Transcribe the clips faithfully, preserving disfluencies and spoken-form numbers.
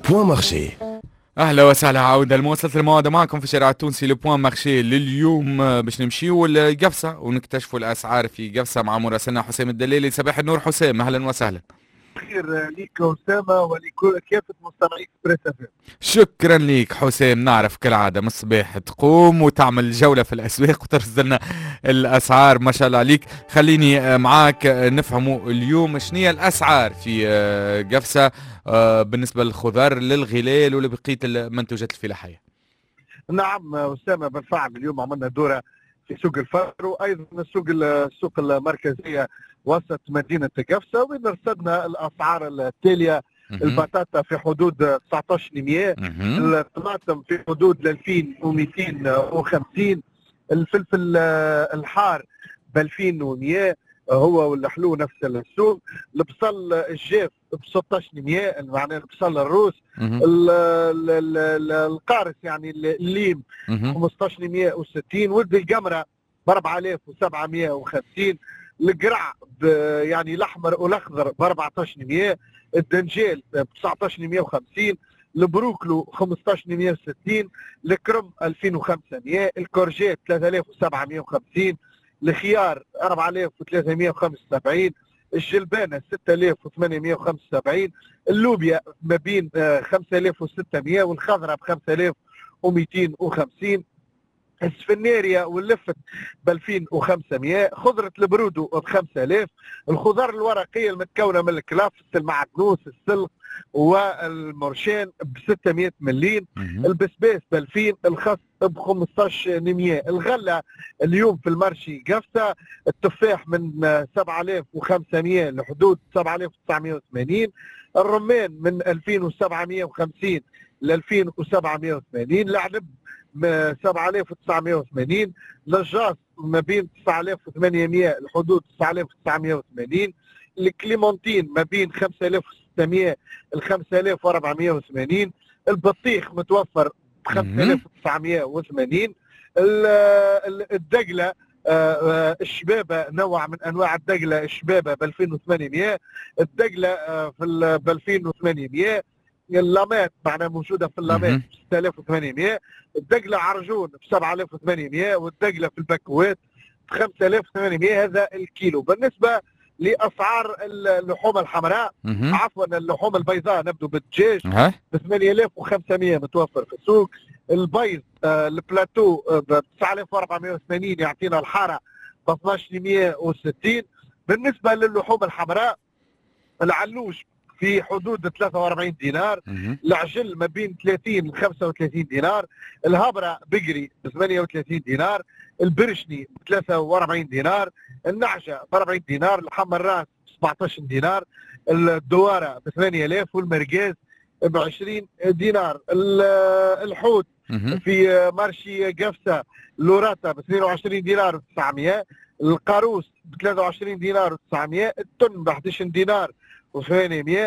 بوان مارشي. اهلا وسهلا، عودة لمواصلة المواد معكم في الشارع التونسي لبوان مارشي لليوم. آه، باش نمشيو لقفصة ونكتشفوا الاسعار في قفصة مع مراسلنا حسام الدليلي. صباح النور حسام، اهلا وسهلا. خير ليك أسامة ولكل كافة مستمعي إكسبريس اف ام. شكرا ليك حسام. نعرف كالعادة من الصباح تقوم وتعمل جولة في الأسواق وترصد لنا الأسعار، ما شاء الله عليك. خليني آه، معاك آه، نفهموا اليوم شنية الأسعار في آه، قفصة آه، بالنسبة للخضار للغلال ولبقية المنتوجات الفلاحية. نعم أسامة، بالفعل اليوم عملنا دورة في سوق الفر وأيضا السوق السوق المركزية وسط مدينة قفصة، وين رصدنا الأسعار التالية. مهم. البطاطا في حدود تسعطاش مية، مهم. الطماطم في حدود ألفين ومئتين وخمسين، الفلفل آه، الحار ب ألفين ومئة هو والحلو نفس السوق، البصل الجاف ب ستطاش مية معناه البصل الروس، مهم. ال- ال- ال- ال- القارص يعني الليم مهم. خمسطاش مية وستين، ولد القمرة ب أربعة آلاف وسبعمية وخمسين، القرع ب- يعني الاحمر والاخضر ب أربعطاش مية، الدنجال ب تسعطاش مية وخمسين، البروكلو خمسطاش مية وستين، الكرم ألفين وخمسمية، الكورجيت ثلاثة آلاف وسبعمية وخمسين، الخيار أربعة آلاف وثلاثمية وخمسة وسبعين، الجلبانه ستة آلاف وثمانمية وخمسة وسبعين، اللوبيا ما بين آه، خمسة آلاف وستمية، والخضراء ب خمسة آلاف ومئتين وخمسين، السفناريا واللفت ب ألفين وخمسمية، خضرة البرودو ب خمسة آلاف، الخضار الورقية المتكونة من الكلافس المعدنوس السلق والمرشان ب ستمية مليم، مهم. البسباس ب ألفين، الخس ب خمسطاش مية، الغلة اليوم في المرشي قفصة التفاح من آه، سبعة آلاف وخمسمية لحدود سبعة آلاف وتسعمية وثمانين، الرمان من ألفين وسبعمية وخمسين ل ألفين وسبعمية وثمانين، العنب سبعة آلاف وتسعمية وثمانين، لجاص ما بين تسعة آلاف وثمانمية لحدود تسعة آلاف وتسعمية وثمانين، الكليمونتين ما بين خمسة آلاف وستمية ل خمسة آلاف وأربعمية وثمانين، البطيخ متوفر ب خمسة آلاف وتسعمية وثمانين، ال- ال- الدقله آه، آه، الشبابه نوع من انواع الدقله الشبابه ب ألفين وثمانمية، الدقله آه، في ب ألفين وثمانمية، اللامات معناها موجوده في اللامات مهم. ب ستة آلاف وثمانمية، الدقله عرجون ب سبعة آلاف وثمانمية، والدقله في البكوات ب خمسة آلاف وثمانمية، هذا الكيلو. بالنسبه لاسعار اللحوم الحمراء، مهم. عفوا اللحوم البيضاء، نبدو بالدجاج ها. ب ثمانية آلاف وخمسمية متوفر في السوق، البيض آه البلاتو آه ب تسعة آلاف وأربعمية وثمانين يعطينا الحاره ب اثناش مية وستين. بالنسبه للحوم الحمراء، العلوش في حدود ثلاثة وأربعين دينار، مهم. العجل ما بين ثلاثين ل خمسة وثلاثين دينار، الهبره بقري ب ثمانية وثلاثين دينار، البرشني ب ثلاثة وأربعين دينار، النعجه ب أربعين دينار، لحم الراس ب سبعطاش دينار، الدواره ب ثمانية آلاف، والمرقاز ب عشرين دينار، ال- الحوت مهم. في مارشي قفصه لوراتا ب اثنين وعشرين دينار و900، القاروس ب ثلاثة وعشرين دينار و900، التن ب احد عشر دينار و800،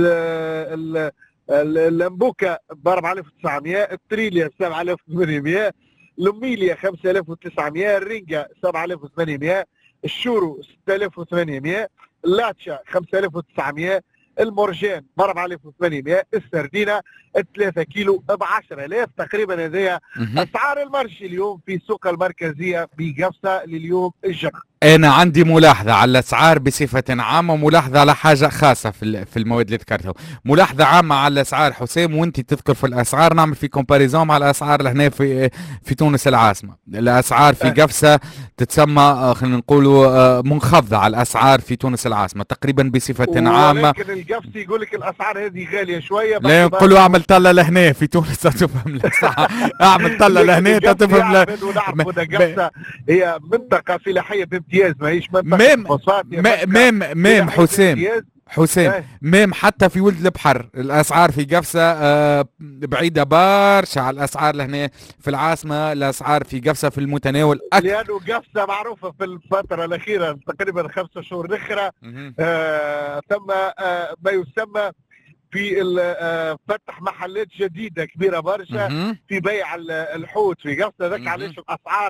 اللمبوكه ب أربعة آلاف وتسعمية، التريليا ب سبعة آلاف وثمانمية، لوميليا خمسة آلاف وتسعمية، الرينجا سبعة آلاف وثمانمية، الشورو ستة آلاف وثمانمية، اللاتشا خمسة آلاف وتسعمية، المرجان ب أربعة آلاف وثمانمية، السردينه ثلاثة كيلو ب عشرة آلاف. تقريبا هذه مهم. اسعار المرشي اليوم في السوق المركزيه بقفصه لليوم الجمعه. انا عندي ملاحظه على الاسعار بصفه عامه، وملاحظه على حاجه خاصه في ال- في المواد اللي ذكرتها. ملاحظه عامه على الاسعار حسام، وانت تذكر في الاسعار نعمل في كومباريزون مع الاسعار اللي هنا في في تونس العاصمه. الاسعار في أه. قفصه تتسمى آه، خلينا نقولوا آه، منخفضه على الاسعار في تونس العاصمه تقريبا بصفه عامه. ولكن القفصي يقول لك الاسعار هذه غاليه شويه، لا نقولوا اعمل طله لهنا في تونس تفهم الاسعار. اعمل طله لهنا تفهم ل... م... ونعرفوا م... قفصه هي منطقه فلاحيه بامتياز، ماهيش منطقه ميم فوسفات، هي م- منطقة ميم ميم فلاحية حسام بامتياز. حسام إيه. ميم حتى في ولد البحر الاسعار في قفصه آه، بعيده برشا على الاسعار لهنا في العاصمه. الاسعار في قفصه في المتناول اكثر. لانه قفصه معروفه في الفتره الاخيره تقريبا خمسة شهور الاخرى مهم. آه تم آه ما يسمى في ال- آه، فتح محلات جديده كبيره برشا مهم. في بيع ال- الحوت في قفصه، ذاك مهم. علاش الاسعار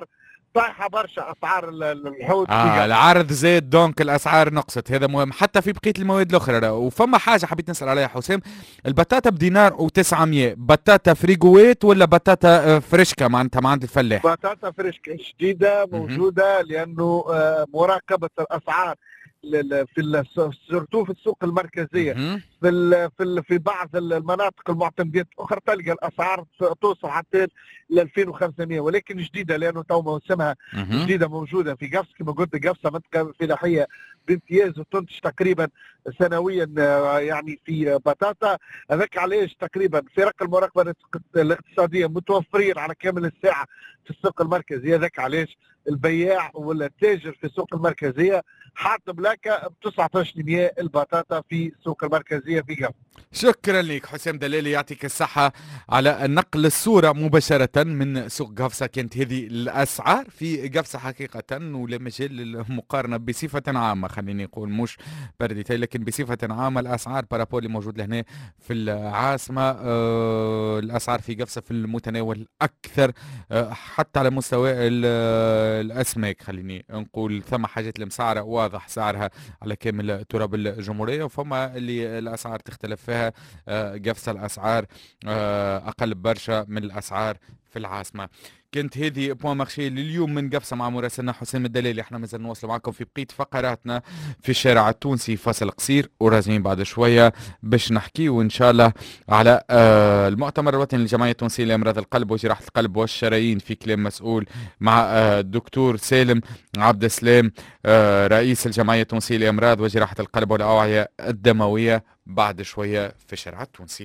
طايحه برشا اسعار ال- ال- الحوت في اه قفصة. العرض زاد دونك الاسعار نقصت، هذا مهم حتى في بقيه المواد الاخرى. وفما حاجه حبيت نسال عليها حسام، البطاطا بدينار و900، بطاطا فريجويت ولا بطاطا آه، فريشكا معناتها مع عند الفلاح؟ بطاطا فريش جديده مهم. موجوده، لانه آه، مراقبه الاسعار لل- في ال- سورتو في السوق المركزيه، مهم. في ال في ال في بعض المناطق المعتمدات الاخرى تلقى الاسعار توصل حتى ل ألفين وخمسمائة، ولكن جديده لانه تو موسمها مهم. جديده موجوده في قفص. كما قلت قفصه منطقه فلاحيه بامتياز وتنتج تقريبا سنويا آه، يعني في بطاطا. هذاك علاش تقريبا فرق المراقبه الاقتصاديه متوفرين على كامل الساعه في السوق المركزي. هذاك علاش البياع ولا التاجر في السوق المركزيه حاط بلاكه ب تسعة عشر مية البطاطا في السوق المركزيه في قفص. شكرا لك حسام دلالي، يعطيك الصحة على نقل الصورة مباشرة من سوق قفصة. كانت هذه الأسعار في قفصة حقيقة، ولا مجال للمقارنة بصفة عامة، خليني نقول مش برديتي لكن بصفة عامة الأسعار بارابول اللي موجود لهنا في العاصمة. آه الأسعار في قفصة في المتناول أكثر، آه حتى على مستوى الأسماك. خليني نقول ثم حاجات المسعرة واضح سعرها على كامل تراب الجمهورية، وفما اللي الأسعار تختلف فيها. قفصة الأسعار أقل برشا من الأسعار في العاصمة. كنت هذه بوان مارشي لليوم من قفصة مع مراسلنا حسام الدلالي. احنا مازال نواصل معكم في بقية فقراتنا في الشارع التونسي. فاصل قصير وراجعين بعد شوية باش نحكي وإن شاء الله على آه المؤتمر الوطني للجمعية التونسية لأمراض القلب وجراحة القلب والشرايين في كلام مسؤول مع آه الدكتور سالم عبد السلام آه رئيس الجمعية التونسية لأمراض وجراحة القلب والأوعية الدموية بعد شوية في الشارع التونسي.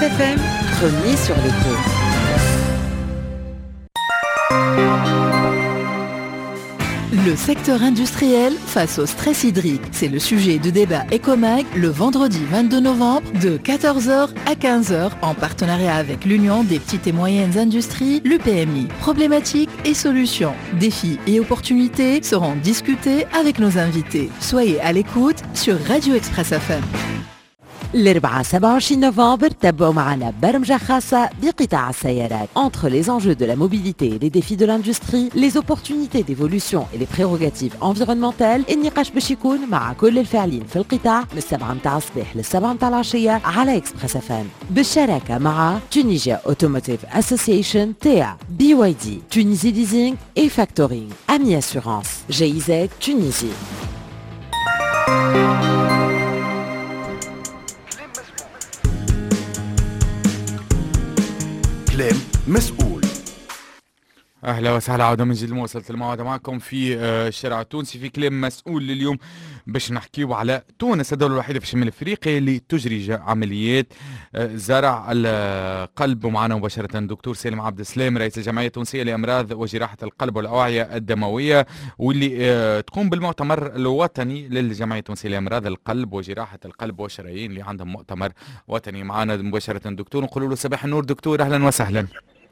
F M, premier sur l'écho. Le secteur industriel face au stress hydrique, c'est le sujet de débat Ecomag le vendredi vingt-deux novembre de quatorze heures à quinze heures en partenariat avec l'Union des petites et moyennes industries, l'U P M I. Problématiques et solutions, défis et opportunités seront discutés avec nos invités. Soyez à l'écoute sur Radio Express F M. الأربعاء سبعة وعشرين نوفمبر تابعوا معنا برمجة خاصة بقطاع السيارات. Entre les enjeux de la mobilité et les défis de l'industrie, les opportunités d'évolution et les prérogatives environnementales، النقاش باش يكون مع كل الفاعلين في القطاع من السبعة متاع الصباح للسبعة متاع العشية على إكسبريس اف ام بالشراكة مع تونيجيا اوتوموتيف اسوسيشن، تيا، بي واي دي، تونيزي ليزينغ et فاكتورينغ، أمي أسورانس، جي زد تونيزي. كلام مسؤول. اهلا وسهلا، عوده من جديد مواصلة الموعد معكم في الشارع التونسي في كلام مسؤول. لليوم باش نحكيو على تونس، الدولة الوحيدة في شمال افريقيا اللي تجري عمليات زرع القلب. ومعنا مباشرة الدكتور سالم عبد السلام، رئيس الجمعية التونسية لأمراض وجراحة القلب والأوعية الدموية، واللي تقوم بالمؤتمر الوطني للجمعية التونسية لأمراض القلب وجراحة القلب والشرايين اللي عندهم مؤتمر وطني. معنا مباشرة الدكتور، نقول له صباح النور دكتور، أهلا وسهلا.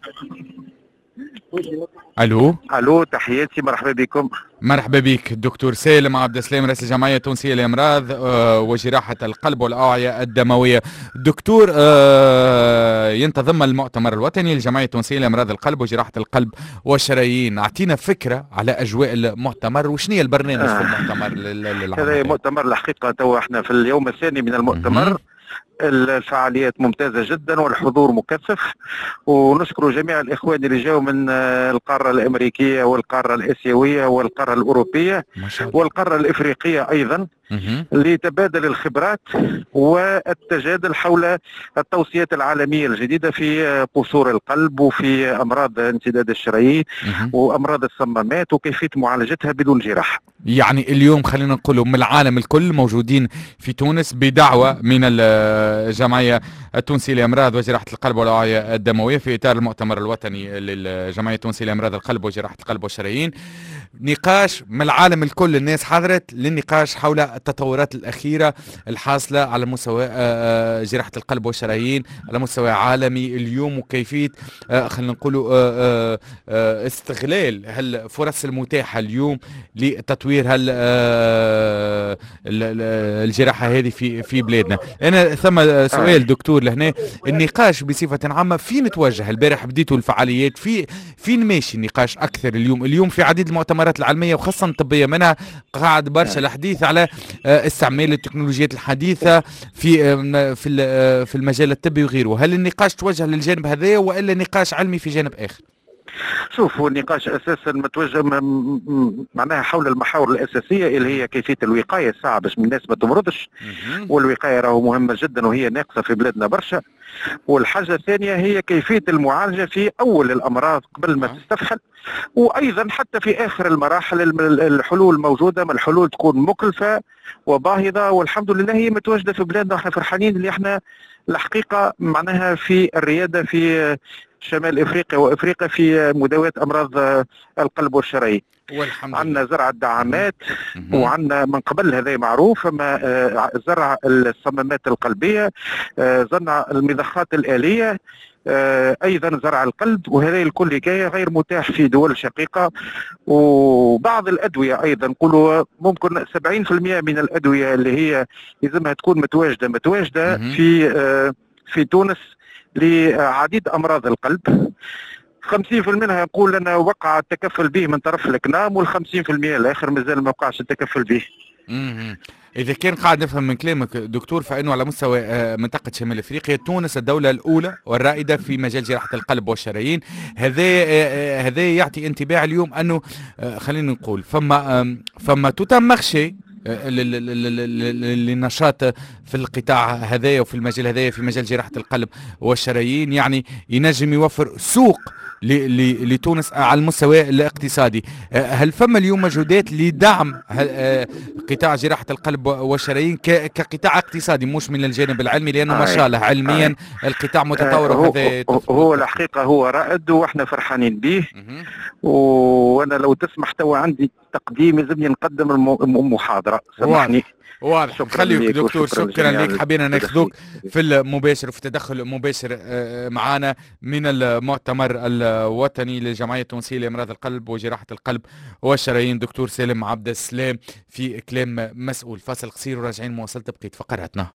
الو الو تحياتي، مرحبا بكم. مرحبا بك دكتور سالم عبد السلام، رئيس الجمعيه التونسيه لامراض وجراحه القلب والاوعيه الدمويه. دكتور، ينتظم المؤتمر الوطني للجمعيه التونسيه لامراض القلب وجراحه القلب والشرايين. اعطينا فكره على اجواء المؤتمر وشنو هي البرنامج آه. في المؤتمر. هذا مؤتمر الحقيقه تو احنا في اليوم الثاني من المؤتمر. الفعاليات ممتازة جدا والحضور مكثف، ونشكر جميع الإخوان اللي جاوا من القارة الأمريكية والقارة الآسيوية والقارة الأوروبية والقارة الإفريقية أيضا لتبادل الخبرات والتجادل حول التوصيات العالمية الجديدة في قصور القلب وفي أمراض انسداد الشرايين وأمراض الصمامات وكيفية معالجتها بدون جراحة. يعني اليوم خلينا نقول من العالم الكل موجودين في تونس بدعوة من الجمعية التونسية لأمراض وجراحة القلب والأوعية الدموية في إطار المؤتمر الوطني للجمعية التونسية لأمراض القلب وجراحة القلب والشرايين. نقاش من العالم الكل، الناس حضرت للنقاش حول التطورات الأخيرة الحاصلة على مستوى جراحة القلب والشرايين على مستوى عالمي اليوم، وكيفية خلينا نقول استغلال هالفرص المتاحة اليوم لتطوير هال الجراحة هذه في في بلادنا. أنا ثم سؤال دكتور لهنا، النقاش بصفة عامة فين توجه؟ البارح بديتوا الفعاليات، في فين ماشي النقاش أكثر اليوم؟ اليوم في عديد المؤتمرات العلمية وخاصة الطبية منها قاعد برشا الحديث على استعمال التكنولوجيات الحديثة في في في المجال الطبي وغيره. هل النقاش توجه للجانب هذا وإلا نقاش علمي في جانب آخر؟ شوف، هو النقاش اساسا متوجه معناها حول المحاور الاساسيه اللي هي كيفيه الوقايه الساعه باش الناس ما تمرضش، والوقايه راهو مهمه جدا وهي ناقصه في بلادنا برشا. والحاجه الثانيه هي كيفيه المعالجه في اول الامراض قبل ما تستفحل، وايضا حتى في اخر المراحل الحلول موجوده، ما الحلول تكون مكلفه وباهظه، والحمد لله هي متواجده في بلادنا. احنا فرحانين اللي احنا الحقيقه معناها في الرياده في شمال افريقيا وافريقيا في مداواة امراض القلب والشرايين. عندنا زرع الدعامات وعندنا من قبل هذا معروف، اما زرع الصمامات القلبيه، زرع المضخات الآلية، ايضا زرع القلب، وهذا الكل كي غير متاح في دول شقيقه. وبعض الادويه ايضا نقولوا ممكن سبعين بالمئة من الادويه اللي هي لازمها تكون متواجده متواجده في في تونس لعديد امراض القلب. خمسين بالمئة منها يقول لنا وقع التكفل به من طرف الكنام، والخمسين بالمئة الاخر مازال ما وقعش التكفل به. إذا كان قاعد نفهم من كلامك دكتور فإنه على مستوى منطقة شمال أفريقيا تونس الدولة الأولى والرائدة في مجال جراحة القلب والشرايين. هذا هذا يعطي انطباع اليوم أنه خلينا نقول فما فما توت مارشي للنشاط في القطاع هذايا وفي المجال هذايا في مجال جراحة القلب والشرايين، يعني ينجم يوفر سوق لتونس على المستوى الاقتصادي. هل فما اليوم مجهودات لدعم قطاع جراحة القلب والشرايين كقطاع اقتصادي مش من الجانب العلمي، لأنه ما شاء الله علميا القطاع متطور؟ هو, هو الحقيقة هو رائد واحنا فرحانين به. وانا لو تسمح تو عندي تقديم يلزمني نقدم المحاضرة، سامحني. واضح. خليك دكتور، شكرا لك. حبينا ناخذوك في المباشر في تدخل مباشر معنا من المؤتمر الوطني للجمعية التونسية لأمراض القلب وجراحة القلب والشرايين، دكتور سالم عبد السلام في كلام مسؤول. فاصل قصير وراجعين مواصلة بقية فقراتنا.